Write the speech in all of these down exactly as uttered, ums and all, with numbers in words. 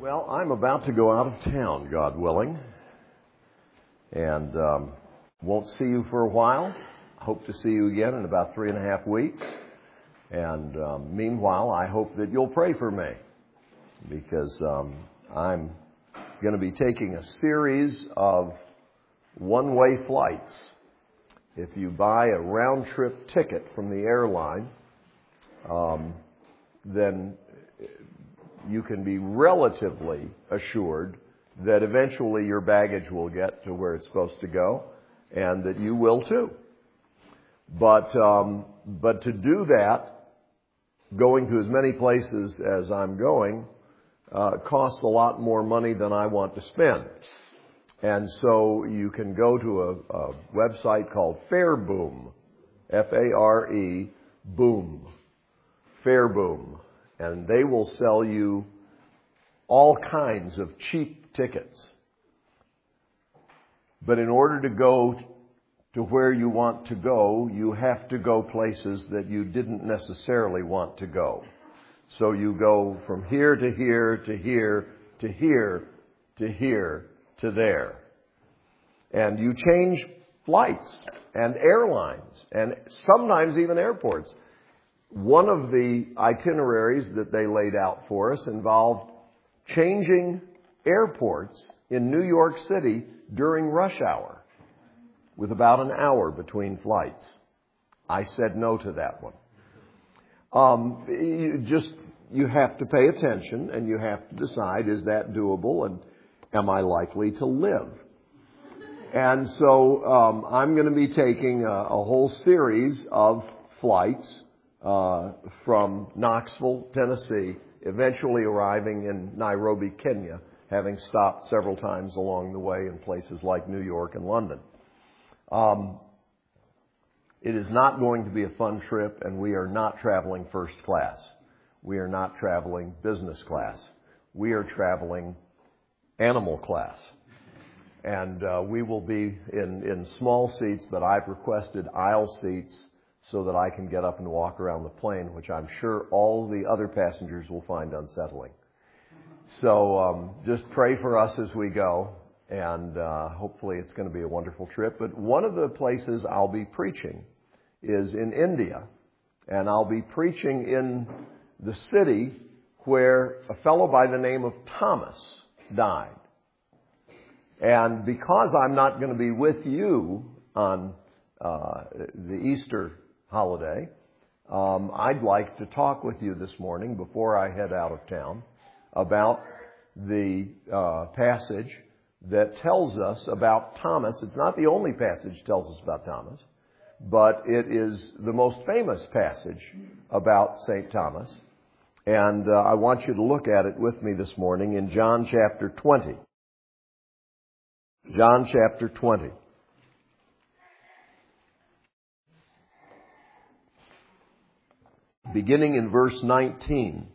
Well, I'm about to go out of town, God willing, and um, won't see you for a while. Hope to see you again in about three and a half weeks. And um, meanwhile, I hope that you'll pray for me, because um, I'm going to be taking a series of one-way flights. If you buy a round-trip ticket from the airline, um, then you can be relatively assured that eventually your baggage will get to where it's supposed to go, and that you will too. But um, but to do that, going to as many places as I'm going, uh, costs a lot more money than I want to spend. And so you can go to a, a website called Fareboom, F A R E, Boom, Fareboom. And they will sell you all kinds of cheap tickets. But in order to go to where you want to go, you have to go places that you didn't necessarily want to go. So you go from here to here to here to here to here to there. And you change flights and airlines and sometimes even airports. One of the itineraries that they laid out for us involved changing airports in New York City during rush hour with about an hour between flights. I said no to that one. Um, you just, you have to pay attention and you have to decide, is that doable and am I likely to live? And so um, I'm going to be taking a, a whole series of flights Uh, from Knoxville, Tennessee, eventually arriving in Nairobi, Kenya, having stopped several times along the way in places like New York and London. Um, it is not going to be a fun trip, and we are not traveling first class. We are not traveling business class. We are traveling animal class. And uh, we will be in, in small seats, but I've requested aisle seats so that I can get up and walk around the plane, which I'm sure all the other passengers will find unsettling. So um, just pray for us as we go, and uh, hopefully it's going to be a wonderful trip. But one of the places I'll be preaching is in India, and I'll be preaching in the city where a fellow by the name of Thomas died. And because I'm not going to be with you on uh, the Easter holiday, um, I'd like to talk with you this morning before I head out of town about the uh, passage that tells us about Thomas. It's not the only passage that tells us about Thomas, but it is the most famous passage about Saint Thomas. And uh, I want you to look at it with me this morning in John chapter twenty. John chapter twenty. Beginning in verse nineteen.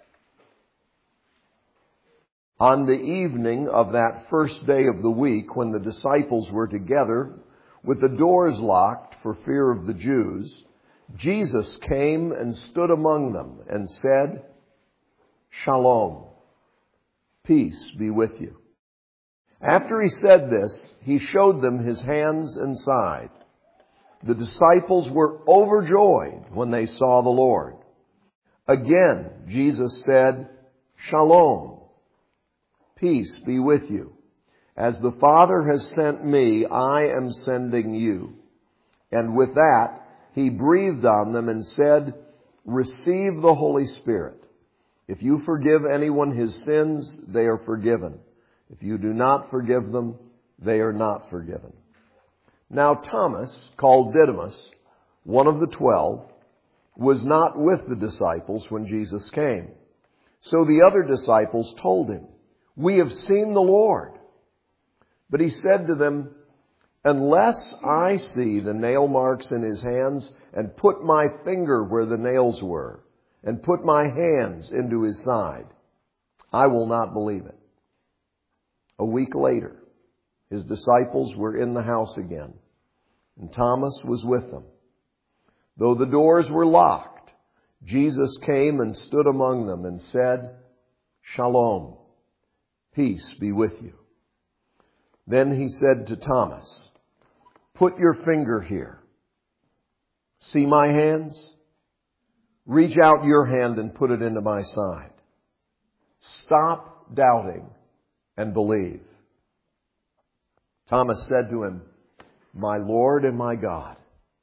On the evening of that first day of the week, when the disciples were together with the doors locked for fear of the Jews, Jesus came and stood among them and said, "Shalom, peace be with you." After he said this, he showed them his hands and side. The disciples were overjoyed when they saw the Lord. Again, Jesus said, "Shalom, peace be with you. As the Father has sent me, I am sending you." And with that, he breathed on them and said, "Receive the Holy Spirit. If you forgive anyone his sins, they are forgiven. If you do not forgive them, they are not forgiven." Now Thomas, called Didymus, one of the twelve, was not with the disciples when Jesus came. So the other disciples told him, "We have seen the Lord." But he said to them, "Unless I see the nail marks in his hands and put my finger where the nails were and put my hands into his side, I will not believe it." A week later, his disciples were in the house again, and Thomas was with them. Though the doors were locked, Jesus came and stood among them and said, "Shalom." Peace be with you. Then he said to Thomas, put your finger here. See my hands? Reach out your hand and put it into my side. Stop doubting and believe. Thomas said to him, my Lord and my God.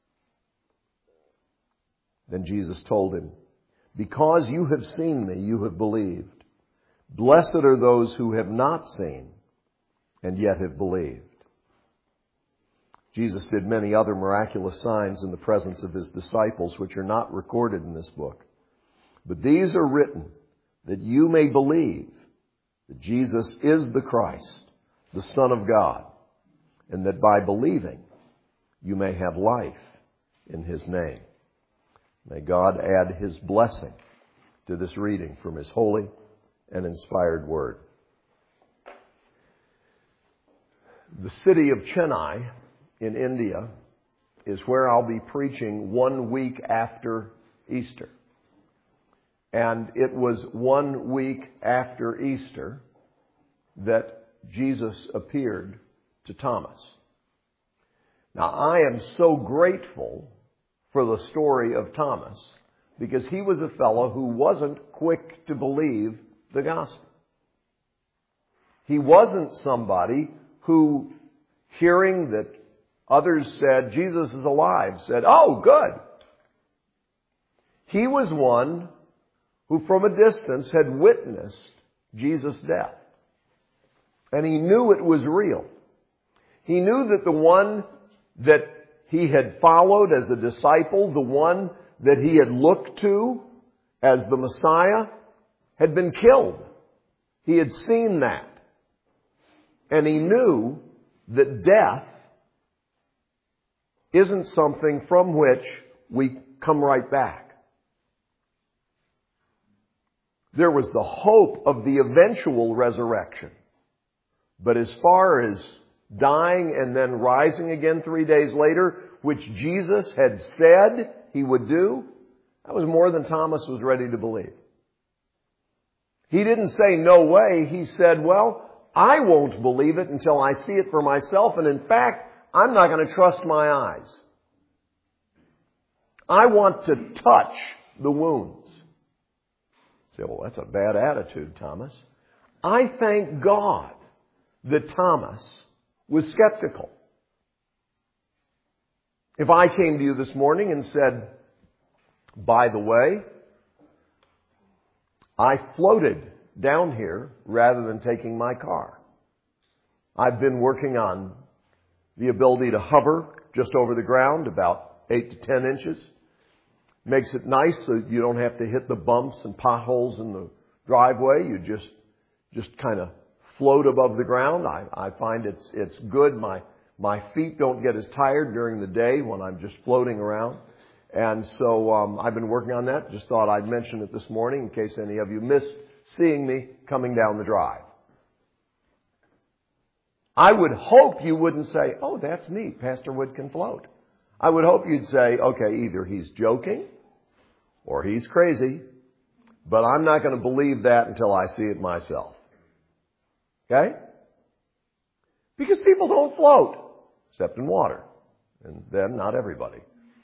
Then Jesus told him, because you have seen me, you have believed. Blessed are those who have not seen and yet have believed. Jesus did many other miraculous signs in the presence of his disciples, which are not recorded in this book. But these are written that you may believe that Jesus is the Christ, the Son of God, and that by believing you may have life in his name. May God add his blessing to this reading from his holy and inspired word. The city of Chennai in India is where I'll be preaching one week after Easter. And it was one week after Easter that Jesus appeared to Thomas. Now, I am so grateful for the story of Thomas because he was a fellow who wasn't quick to believe the gospel. He wasn't somebody who, hearing that others said Jesus is alive, said, oh, good. He was one who from a distance had witnessed Jesus' death. And he knew it was real. He knew that the one that he had followed as a disciple, the one that he had looked to as the Messiah, had been killed. He had seen that. And he knew that death isn't something from which we come right back. There was the hope of the eventual resurrection. But as far as dying and then rising again three days later, which Jesus had said he would do, that was more than Thomas was ready to believe. He didn't say, no way. He said, well, I won't believe it until I see it for myself. And in fact, I'm not going to trust my eyes. I want to touch the wounds. You say, well, that's a bad attitude, Thomas. I thank God that Thomas was skeptical. If I came to you this morning and said, by the way, I floated down here rather than taking my car. I've been working on the ability to hover just over the ground, about eight to ten inches. Makes it nice so you don't have to hit the bumps and potholes in the driveway. You just, just kind of float above the ground. I, I find it's, it's good. My, my feet don't get as tired during the day when I'm just floating around. And so, um, I've been working on that. Just thought I'd mention it this morning in case any of you missed seeing me coming down the drive. I would hope you wouldn't say, oh, that's neat. Pastor Wood can float. I would hope you'd say, okay, either he's joking or he's crazy, but I'm not going to believe that until I see it myself. Okay? Because people don't float, except in water. And then not everybody.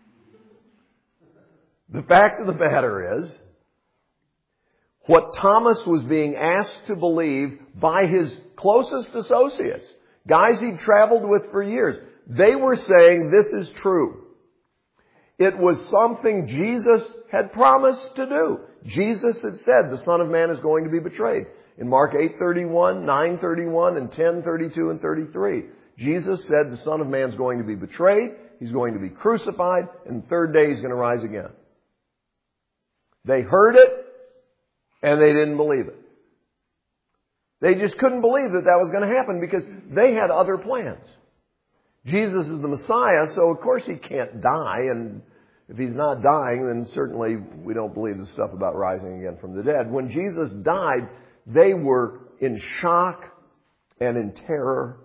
The fact of the matter is, what Thomas was being asked to believe by his closest associates, guys he'd traveled with for years, they were saying this is true. It was something Jesus had promised to do. Jesus had said the Son of Man is going to be betrayed. In Mark eight thirty-one, nine thirty-one, and ten thirty-two and thirty-three, Jesus said the Son of Man is going to be betrayed, he's going to be crucified, and the third day he's going to rise again. They heard it, and they didn't believe it. They just couldn't believe that that was going to happen because they had other plans. Jesus is the Messiah, so of course he can't die, and if he's not dying, then certainly we don't believe the stuff about rising again from the dead. When Jesus died, they were in shock and in terror,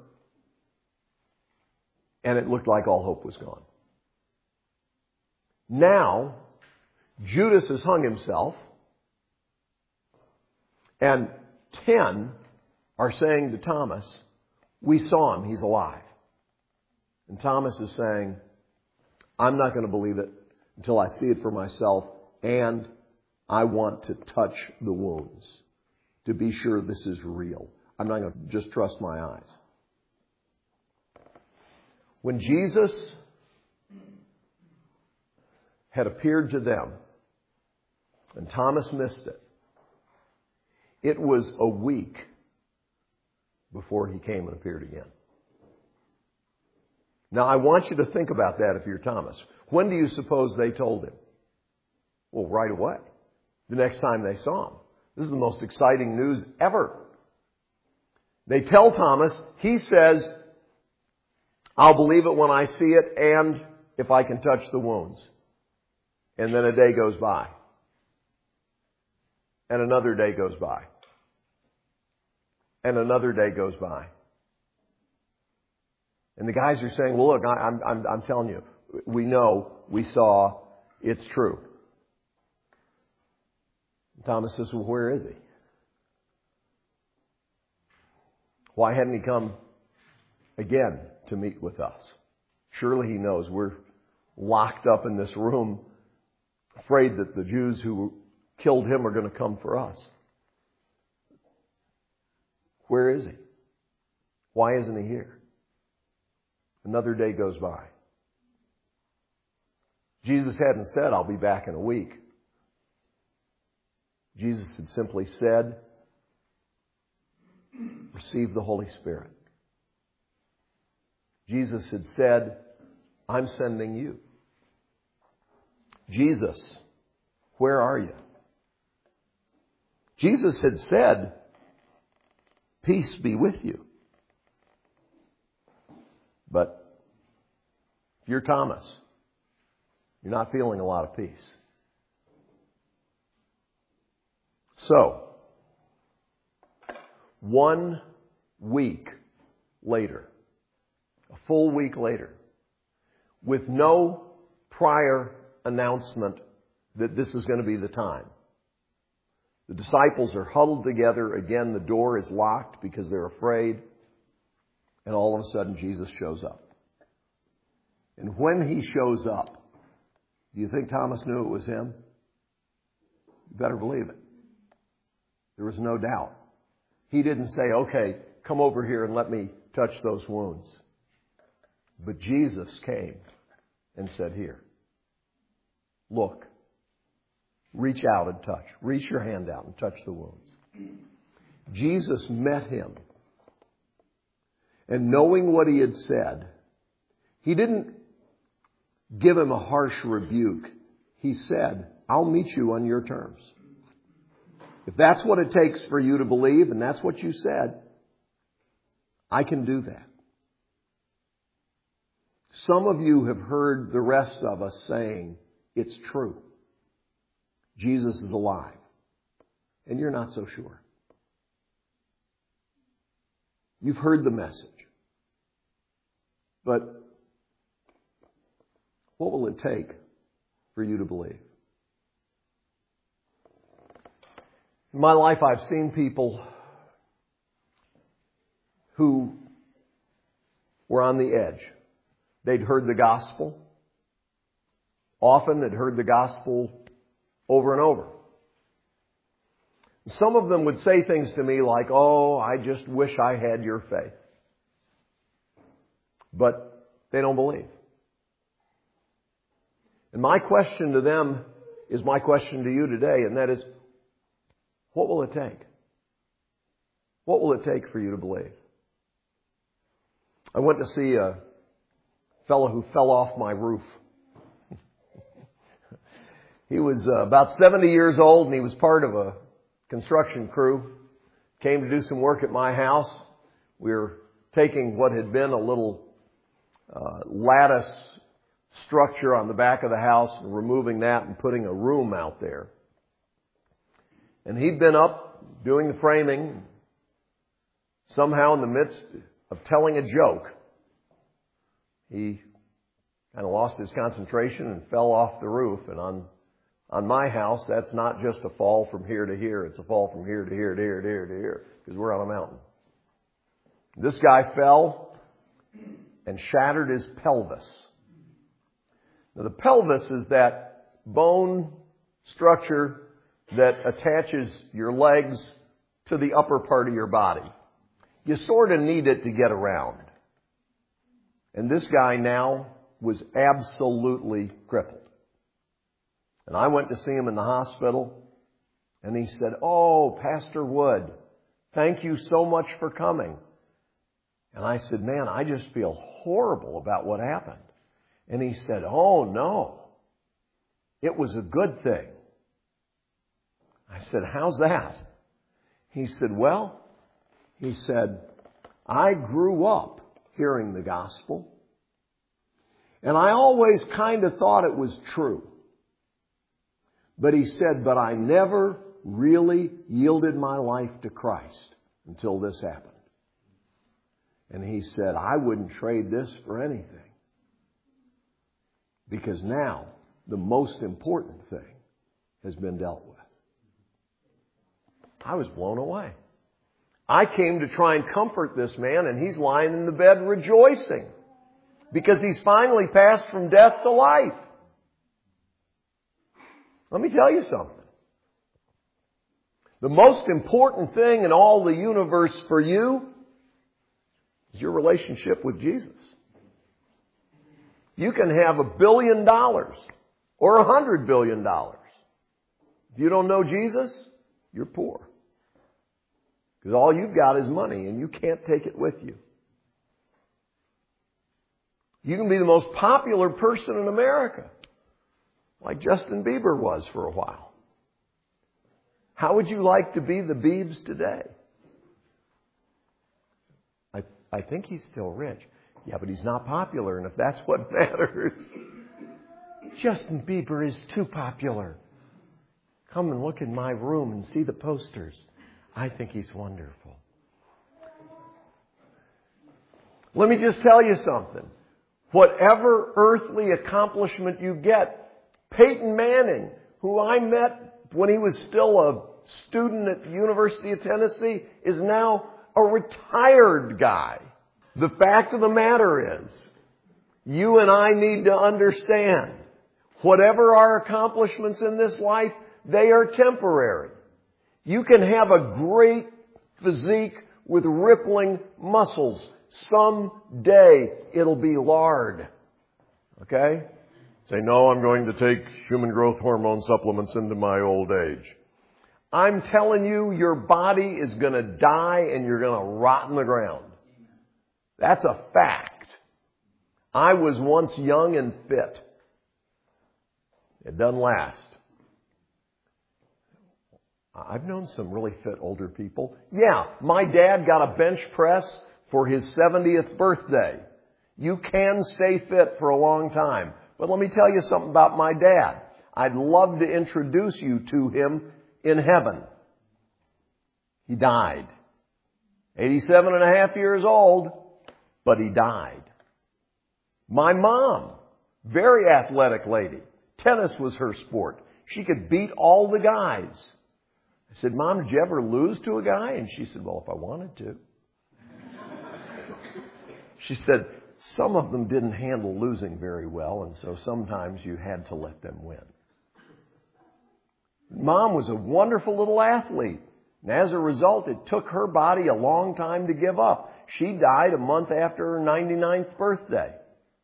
and it looked like all hope was gone. Now, Judas has hung himself, and ten are saying to Thomas, we saw him, he's alive. And Thomas is saying, I'm not going to believe it until I see it for myself, and I want to touch the wounds to be sure this is real. I'm not going to just trust my eyes. When Jesus had appeared to them, and Thomas missed it, it was a week before he came and appeared again. Now, I want you to think about that if you're Thomas. When do you suppose they told him? Well, right away. The next time they saw him. This is the most exciting news ever. They tell Thomas, he says, I'll believe it when I see it and if I can touch the wounds. And then a day goes by. And another day goes by. And another day goes by. And the guys are saying, well, look, I, I'm, I'm, I'm telling you, we know, we saw, it's true. And Thomas says, well, where is he? Why hadn't he come again to meet with us? Surely he knows we're locked up in this room, afraid that the Jews who killed him are going to come for us. Where is he? Why isn't he here? Another day goes by. Jesus hadn't said, I'll be back in a week. Jesus had simply said, receive the Holy Spirit. Jesus had said, I'm sending you. Jesus, where are you? Jesus had said, peace be with you. But if you're Thomas, you're not feeling a lot of peace. So, one week later, a full week later, with no prior announcement that this is going to be the time, the disciples are huddled together. Again, the door is locked because they're afraid. And all of a sudden, Jesus shows up. And when he shows up, do you think Thomas knew it was him? You better believe it. There was no doubt. He didn't say, okay, come over here and let me touch those wounds. But Jesus came and said, here, look, reach out and touch. Reach your hand out and touch the wounds. Jesus met him. And knowing what he had said, he didn't give him a harsh rebuke. He said, I'll meet you on your terms. If that's what it takes for you to believe, and that's what you said, I can do that. Some of you have heard the rest of us saying, it's true. Jesus is alive. And you're not so sure. You've heard the message. But what will it take for you to believe? In my life, I've seen people who were on the edge. They'd heard the gospel. Often they'd heard the gospel over and over. Some of them would say things to me like, oh, I just wish I had your faith. But they don't believe. And my question to them is my question to you today, and that is, what will it take? What will it take for you to believe? I went to see a fellow who fell off my roof. He was uh, about seventy years old, and he was part of a construction crew. Came to do some work at my house. We were taking what had been a little uh, lattice structure on the back of the house and removing that and putting a room out there. And he'd been up doing the framing. Somehow in the midst of telling a joke, he kind of lost his concentration and fell off the roof. And on on my house, that's not just a fall from here to here. It's a fall from here to here to here to here to here because we're on a mountain. This guy fell and shattered his pelvis. Now, the pelvis is that bone structure that attaches your legs to the upper part of your body. You sort of need it to get around. And this guy now was absolutely crippled. And I went to see him in the hospital, and he said, "Oh, Pastor Wood, thank you so much for coming." And I said, "Man, I just feel horrible about what happened." And he said, "Oh, no. It was a good thing." I said, "How's that?" He said, "Well," he said, "I grew up hearing the gospel, and I always kind of thought it was true. But," he said, "but I never really yielded my life to Christ until this happened." And he said, "I wouldn't trade this for anything. Because now the most important thing has been dealt with." I was blown away. I came to try and comfort this man, and he's lying in the bed rejoicing because he's finally passed from death to life. Let me tell you something. The most important thing in all the universe for you is your relationship with Jesus. You can have a billion dollars or a hundred billion dollars. If you don't know Jesus, you're poor. Because all you've got is money and you can't take it with you. You can be the most popular person in America, like Justin Bieber was for a while. How would you like to be the Biebs today? I, I think he's still rich. Yeah, but he's not popular, and if that's what matters, Justin Bieber is too popular. Come and look in my room and see the posters. I think he's wonderful. Let me just tell you something. Whatever earthly accomplishment you get, Peyton Manning, who I met when he was still a student at the University of Tennessee, is now a retired guy. The fact of the matter is, you and I need to understand, whatever our accomplishments in this life, they are temporary. You can have a great physique with rippling muscles. Someday it'll be lard. Okay? Say, "No, I'm going to take human growth hormone supplements into my old age." I'm telling you, your body is going to die and you're going to rot in the ground. That's a fact. I was once young and fit. It doesn't last. I've known some really fit older people. Yeah, my dad got a bench press for his seventieth birthday. You can stay fit for a long time. But let me tell you something about my dad. I'd love to introduce you to him in heaven. He died. eighty-seven and a half years old, but he died. My mom, very athletic lady. Tennis was her sport. She could beat all the guys. I said, "Mom, did you ever lose to a guy?" And she said, "Well, if I wanted to." She said, "Some of them didn't handle losing very well, and so sometimes you had to let them win." Mom was a wonderful little athlete. And as a result, it took her body a long time to give up. She died a month after her ninety-ninth birthday.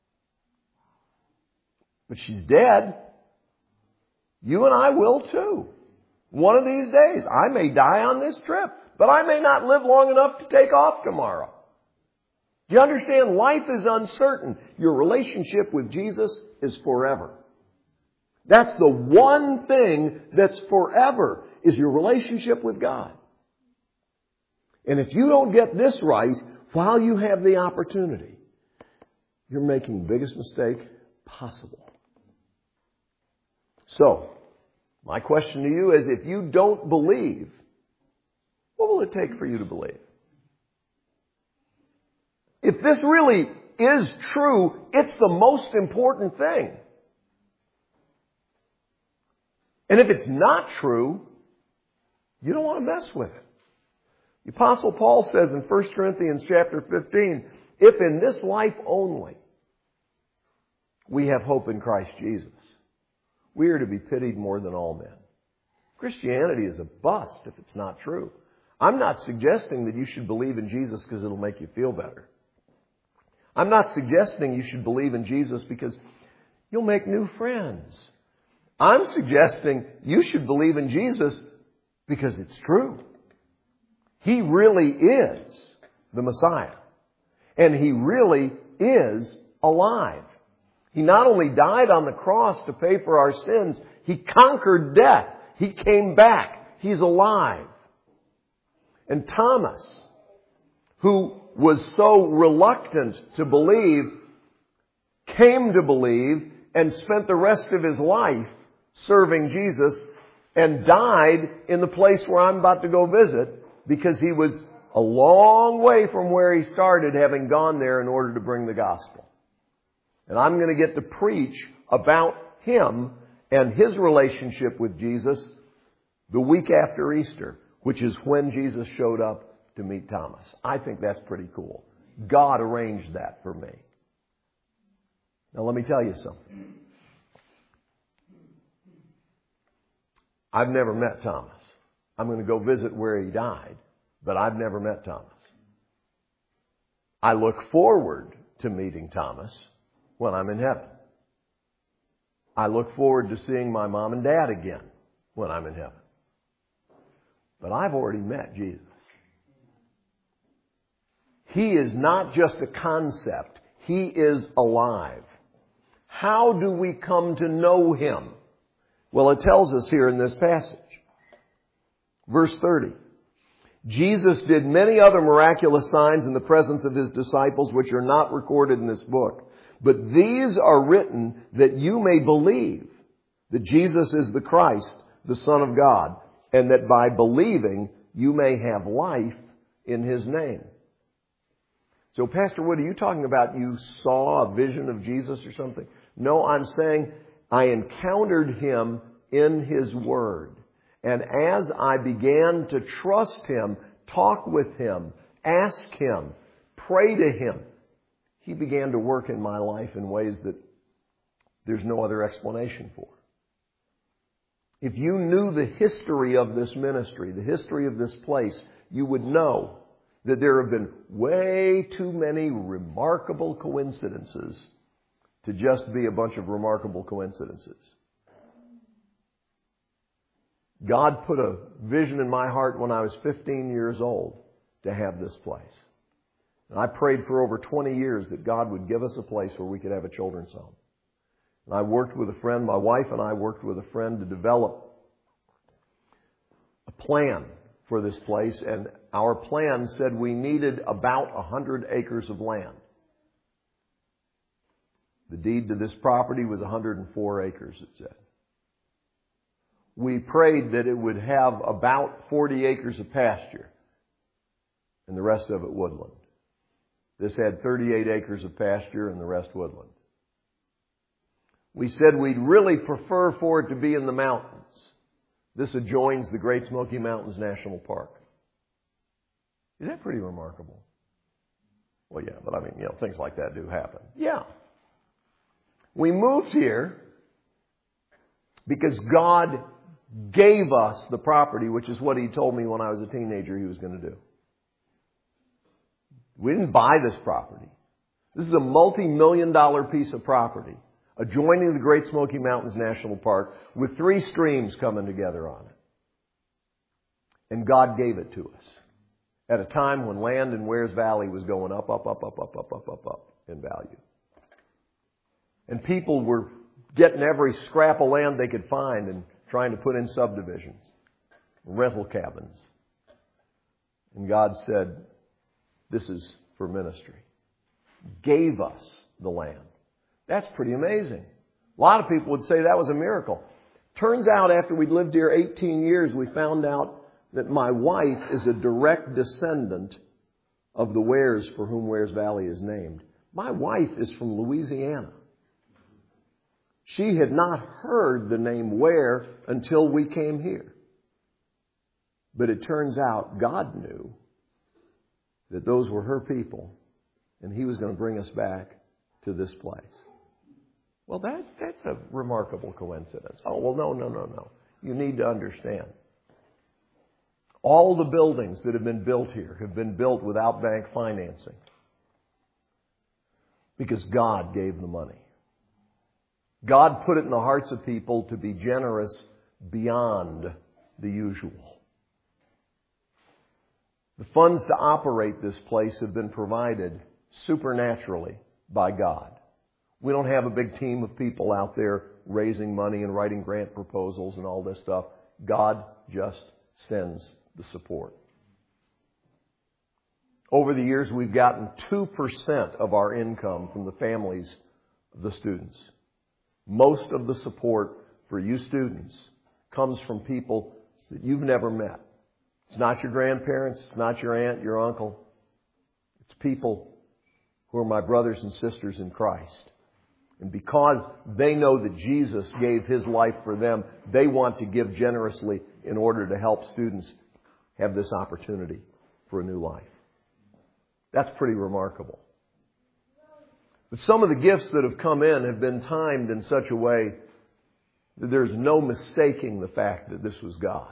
But she's dead. You and I will too. One of these days, I may die on this trip, but I may not live long enough to take off tomorrow. Do you understand? Life is uncertain. Your relationship with Jesus is forever. That's the one thing that's forever, is your relationship with God. And if you don't get this right while you have the opportunity, you're making the biggest mistake possible. So, my question to you is, if you don't believe, what will it take for you to believe? If this really is true, it's the most important thing. And if it's not true, you don't want to mess with it. The Apostle Paul says in First Corinthians chapter fifteen, if in this life only we have hope in Christ Jesus, we are to be pitied more than all men. Christianity is a bust if it's not true. I'm not suggesting that you should believe in Jesus because it'll make you feel better. I'm not suggesting you should believe in Jesus because you'll make new friends. I'm suggesting you should believe in Jesus because it's true. He really is the Messiah. And He really is alive. He not only died on the cross to pay for our sins, He conquered death. He came back. He's alive. And Thomas, who was so reluctant to believe, came to believe and spent the rest of his life serving Jesus and died in the place where I'm about to go visit because he was a long way from where he started, having gone there in order to bring the gospel. And I'm going to get to preach about him and his relationship with Jesus the week after Easter, which is when Jesus showed up to meet Thomas. I think that's pretty cool. God arranged that for me. Now let me tell you something. I've never met Thomas. I'm going to go visit where he died, but I've never met Thomas. I look forward to meeting Thomas when I'm in heaven. I look forward to seeing my mom and dad again when I'm in heaven. But I've already met Jesus. He is not just a concept. He is alive. How do we come to know Him? Well, it tells us here in this passage. Verse thirty. Jesus did many other miraculous signs in the presence of His disciples, which are not recorded in this book. But these are written that you may believe that Jesus is the Christ, the Son of God, and that by believing you may have life in His name. So, Pastor Wood, are you talking about you saw a vision of Jesus or something? No, I'm saying I encountered Him in His Word. And as I began to trust Him, talk with Him, ask Him, pray to Him, He began to work in my life in ways that there's no other explanation for. If you knew the history of this ministry, the history of this place, you would know that there have been way too many remarkable coincidences to just be a bunch of remarkable coincidences. God put a vision in my heart when I was fifteen years old to have this place. And I prayed for over twenty years that God would give us a place where we could have a children's home. And I worked with a friend, my wife and I worked with a friend to develop a plan for this place. And our plan said we needed about one hundred acres of land. The deed to this property was one hundred four acres, it said. We prayed that it would have about forty acres of pasture and the rest of it woodland. This had thirty-eight acres of pasture and the rest woodland. We said we'd really prefer for it to be in the mountains. This adjoins the Great Smoky Mountains National Park. Is that pretty remarkable? Well, yeah, but I mean, you know, things like that do happen. Yeah. We moved here because God gave us the property, which is what He told me when I was a teenager He was going to do. We didn't buy this property. This is a multi-million dollar piece of property adjoining the Great Smoky Mountains National Park with three streams coming together on it. And God gave it to us at a time when land in Wears Valley was going up, up, up, up, up, up, up, up, up in value. And people were getting every scrap of land they could find and trying to put in subdivisions, rental cabins. And God said, this is for ministry. Gave us the land. That's pretty amazing. A lot of people would say that was a miracle. Turns out after we'd lived here eighteen years, we found out that my wife is a direct descendant of the Wares for whom Wares Valley is named. My wife is from Louisiana. She had not heard the name Ware until we came here. But it turns out God knew that those were her people, and He was going to bring us back to this place. Well, that, that's a remarkable coincidence. Oh, well, no, no, no, no. You need to understand. All the buildings that have been built here have been built without bank financing because God gave the money. God put it in the hearts of people to be generous beyond the usual. The funds to operate this place have been provided supernaturally by God. We don't have a big team of people out there raising money and writing grant proposals and all this stuff. God just sends the support. Over the years, we've gotten two percent of our income from the families of the students. Most of the support for you students comes from people that you've never met. It's not your grandparents, it's not your aunt, your uncle. It's people who are my brothers and sisters in Christ. And because they know that Jesus gave His life for them, they want to give generously in order to help students have this opportunity for a new life. That's pretty remarkable. But some of the gifts that have come in have been timed in such a way that there's no mistaking the fact that this was God.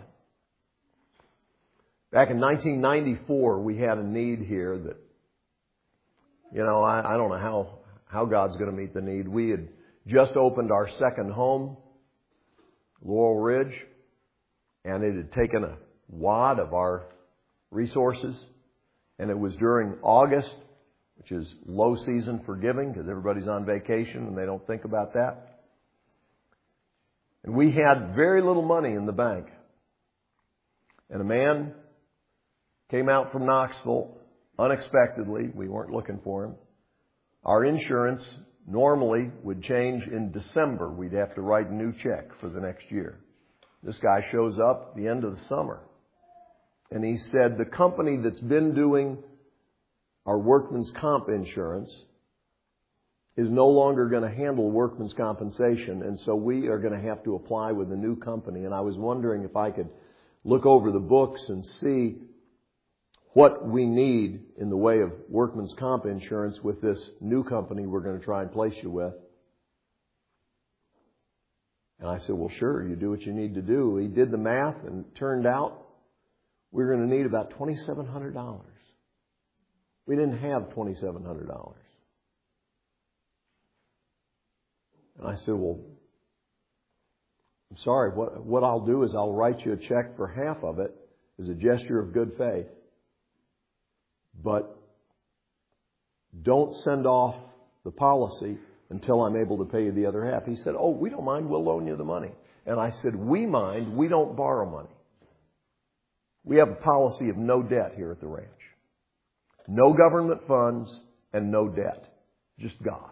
Back in nineteen ninety-four, we had a need here that, you know, I, I don't know how, how God's going to meet the need. We had just opened our second home, Laurel Ridge, and it had taken a wad of our resources, and it was during August, which is low season for giving because everybody's on vacation and they don't think about that. And we had very little money in the bank. And a man came out from Knoxville unexpectedly. We weren't looking for him. Our insurance normally would change in December. We'd have to write a new check for the next year. This guy shows up at the end of the summer. And he said, the company that's been doing our workman's comp insurance is no longer going to handle workman's compensation, and so we are going to have to apply with a new company. And I was wondering if I could look over the books and see what we need in the way of workman's comp insurance with this new company we're going to try and place you with. And I said, well, sure, you do what you need to do. He did the math, and it turned out we were going to need about twenty-seven hundred dollars. We didn't have twenty-seven hundred dollars. And I said, well, I'm sorry, what, what I'll do is I'll write you a check for half of it as a gesture of good faith. But don't send off the policy until I'm able to pay you the other half. He said, oh, we don't mind, we'll loan you the money. And I said, we mind, we don't borrow money. We have a policy of no debt here at the ranch. No government funds and no debt. Just God.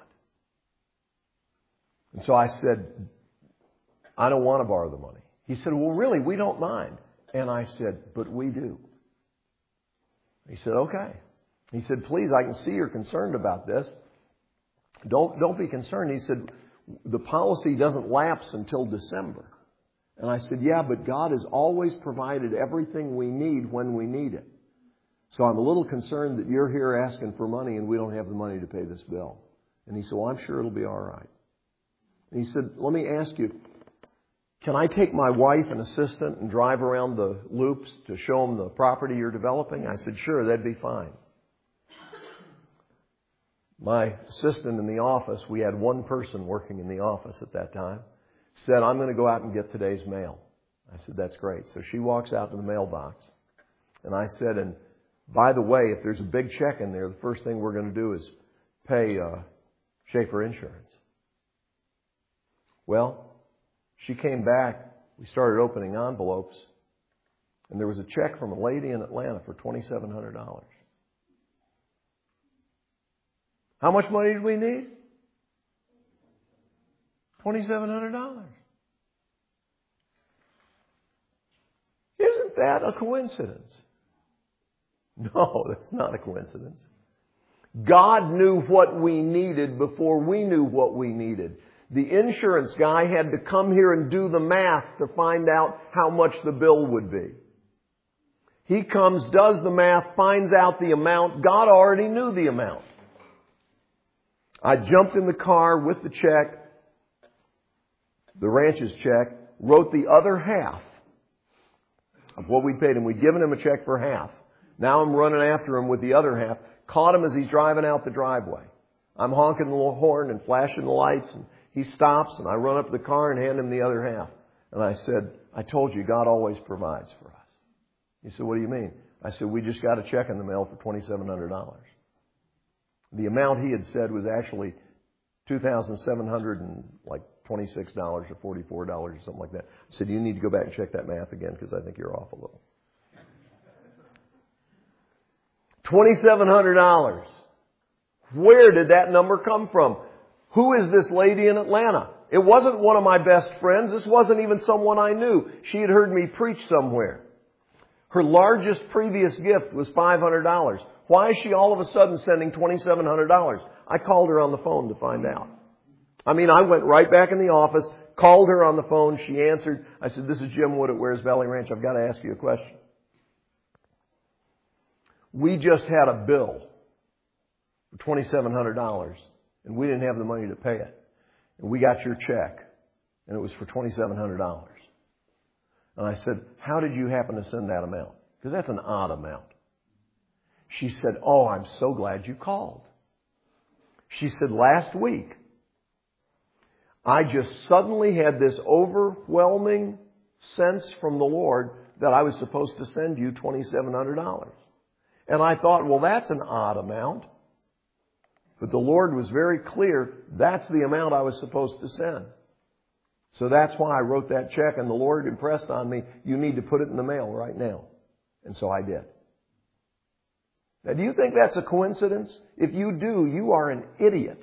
And so I said, I don't want to borrow the money. He said, well, really, we don't mind. And I said, but we do. He said, okay. He said, please, I can see you're concerned about this. Don't, don't be concerned. He said, the policy doesn't lapse until December. And I said, yeah, but God has always provided everything we need when we need it. So I'm a little concerned that you're here asking for money and we don't have the money to pay this bill. And he said, well, I'm sure it'll be all right. And he said, let me ask you, can I take my wife and assistant and drive around the loops to show them the property you're developing? I said, sure, that'd be fine. My assistant in the office, we had one person working in the office at that time, said, I'm going to go out and get today's mail. I said, that's great. So she walks out to the mailbox. And I said, and by the way, if there's a big check in there, the first thing we're going to do is pay uh, Schaefer Insurance. Well, she came back. We started opening envelopes. And there was a check from a lady in Atlanta for twenty-seven hundred dollars. How much money did we need? twenty-seven hundred dollars. Isn't that a coincidence? No, that's not a coincidence. God knew what we needed before we knew what we needed. The insurance guy had to come here and do the math to find out how much the bill would be. He comes, does the math, finds out the amount. God already knew the amount. I jumped in the car with the check, the ranch's check, wrote the other half of what we paid him. We'd given him a check for half. Now I'm running after him with the other half. Caught him as he's driving out the driveway. I'm honking the horn and flashing the lights, and he stops, and I run up to the car and hand him the other half. And I said, I told you, God always provides for us. He said, what do you mean? I said, we just got a check in the mail for twenty-seven hundred dollars. The amount he had said was actually two thousand seven hundred twenty-six dollars or forty-four dollars or something like that. I said, you need to go back and check that math again because I think you're off a little. twenty-seven hundred dollars. Where did that number come from? Who is this lady in Atlanta? It wasn't one of my best friends. This wasn't even someone I knew. She had heard me preach somewhere. Her largest previous gift was five hundred dollars. Why is she all of a sudden sending twenty-seven hundred dollars? I called her on the phone to find out. I mean, I went right back in the office, called her on the phone. She answered. I said, this is Jim Wood at Where's Valley Ranch. I've got to ask you a question. We just had a bill for twenty-seven hundred dollars, and we didn't have the money to pay it. And we got your check, and it was for twenty-seven hundred dollars. And I said, how did you happen to send that amount? Because that's an odd amount. She said, oh, I'm so glad you called. She said, last week, I just suddenly had this overwhelming sense from the Lord that I was supposed to send you twenty-seven hundred dollars. And I thought, well, that's an odd amount. But the Lord was very clear, that's the amount I was supposed to send. So that's why I wrote that check, and the Lord impressed on me, you need to put it in the mail right now. And so I did. Now, do you think that's a coincidence? If you do, you are an idiot.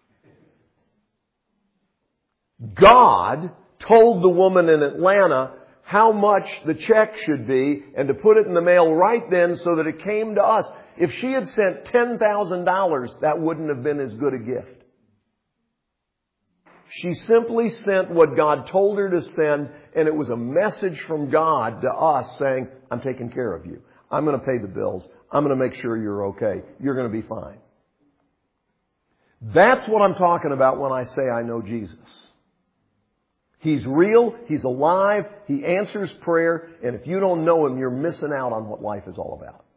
God told the woman in Atlanta how much the check should be and to put it in the mail right then so that it came to us. If she had sent ten thousand dollars, that wouldn't have been as good a gift. She simply sent what God told her to send, and it was a message from God to us saying, I'm taking care of you. I'm going to pay the bills. I'm going to make sure you're okay. You're going to be fine. That's what I'm talking about when I say I know Jesus. He's real. He's alive. He answers prayer. And if you don't know Him, you're missing out on what life is all about.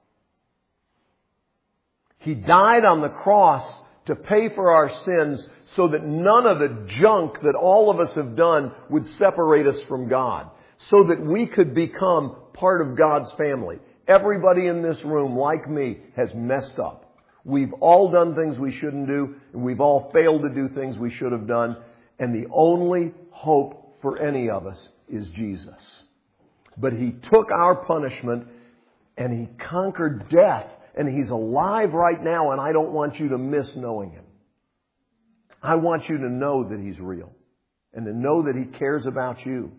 He died on the cross to pay for our sins so that none of the junk that all of us have done would separate us from God. So that we could become part of God's family. Everybody in this room, like me, has messed up. We've all done things we shouldn't do, and we've all failed to do things we should have done. And the only hope for any of us is Jesus. But He took our punishment and He conquered death. And He's alive right now, and I don't want you to miss knowing Him. I want you to know that He's real and to know that He cares about you.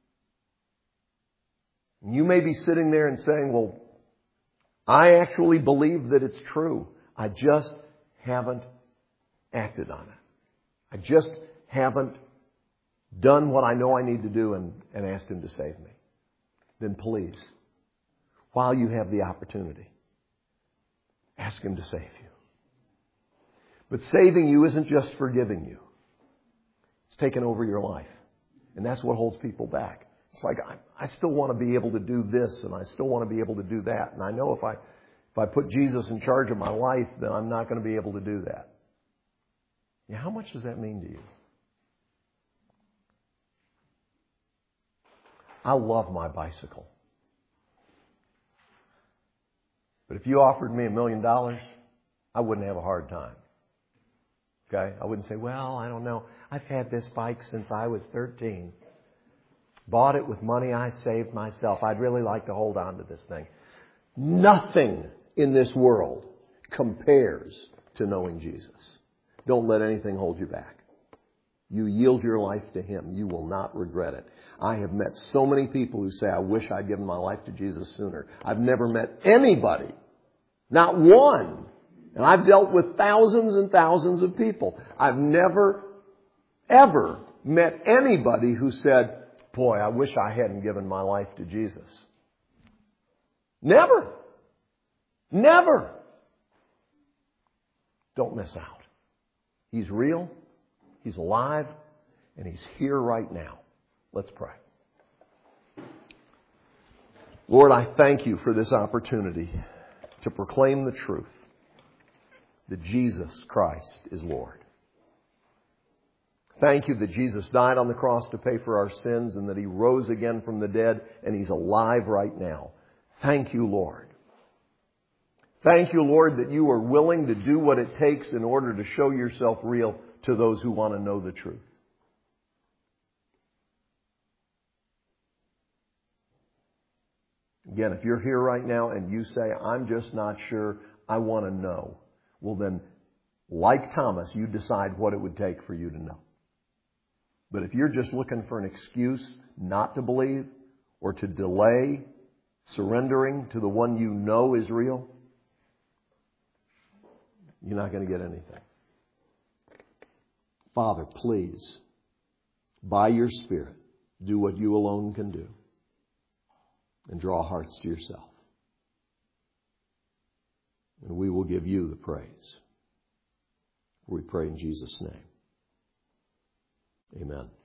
You may be sitting there and saying, well, I actually believe that it's true. I just haven't acted on it. I just haven't done what I know I need to do and, and asked Him to save me. Then please, while you have the opportunity, ask Him to save you. But saving you isn't just forgiving you. It's taking over your life. And that's what holds people back. It's like, I, I still want to be able to do this, and I still want to be able to do that. And I know if I, if I put Jesus in charge of my life, then I'm not going to be able to do that. Yeah, how much does that mean to you? I love my bicycle. But if you offered me a million dollars, I wouldn't have a hard time. Okay? I wouldn't say, well, I don't know. I've had this bike since I was thirteen. Bought it with money I saved myself. I'd really like to hold on to this thing. Nothing in this world compares to knowing Jesus. Don't let anything hold you back. You yield your life to Him. You will not regret it. I have met so many people who say, I wish I'd given my life to Jesus sooner. I've never met anybody, not one. And I've dealt with thousands and thousands of people. I've never, ever met anybody who said, boy, I wish I hadn't given my life to Jesus. Never. Never. Don't miss out. He's real. He's alive. And He's here right now. Let's pray. Lord, I thank You for this opportunity to proclaim the truth that Jesus Christ is Lord. Thank You that Jesus died on the cross to pay for our sins and that He rose again from the dead and He's alive right now. Thank You, Lord. Thank You, Lord, that You are willing to do what it takes in order to show Yourself real to those who want to know the truth. Again, if you're here right now and you say, I'm just not sure, I want to know, well then, like Thomas, you decide what it would take for you to know. But if you're just looking for an excuse not to believe or to delay surrendering to the one you know is real, you're not going to get anything. Father, please, by Your Spirit, do what You alone can do and draw hearts to Yourself. And we will give You the praise. We pray in Jesus' name. Amen.